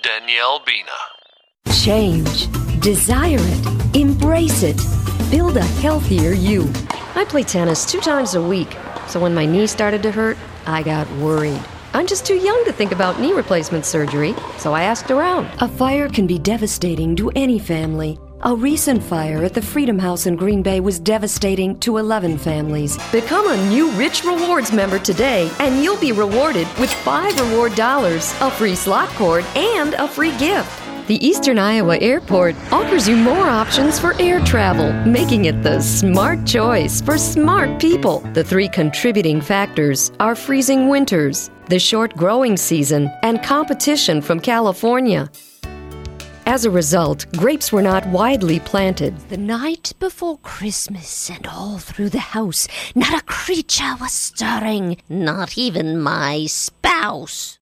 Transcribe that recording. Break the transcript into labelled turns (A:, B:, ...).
A: Danielle Bina.
B: Change. Desire it. Embrace it. Build a healthier you. I play tennis 2 times a week, so when my knee started to hurt, I got worried. I'm just too young to think about knee replacement surgery, so I asked around. A fire can be devastating to any family. A recent fire at the Freedom House in Green Bay was devastating to 11 families. Become a new Rich Rewards member today, and you'll be rewarded with $5 reward dollars, a free slot cord, and a free gift. The Eastern Iowa Airport offers you more options for air travel, making it the smart choice for smart people. The 3 contributing factors are freezing winters, the short growing season, and competition from California. As a result, grapes were not widely planted.
C: The night before Christmas, and all through the house, not a creature was stirring, not even my spouse.